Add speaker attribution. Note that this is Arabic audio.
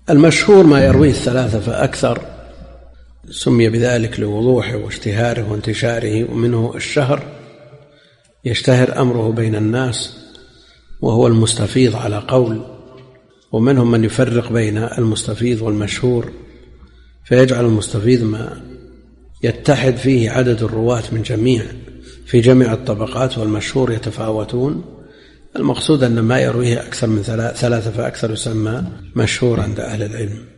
Speaker 1: المشهور ما يرويه 3 فأكثر، سمي بذلك لوضوحه واشتهاره وانتشاره، ومنه الشهر يشتهر أمره بين الناس وهو المستفيض على قول، ومنهم من يفرق بين المستفيض والمشهور فيجعل المستفيض ما يتحد فيه عدد الرواة في جميع الطبقات، والمشهور يتفاوتون. المقصود أن ما يرويه أكثر من 3 فأكثر يسمى مشهور عند أهل العلم.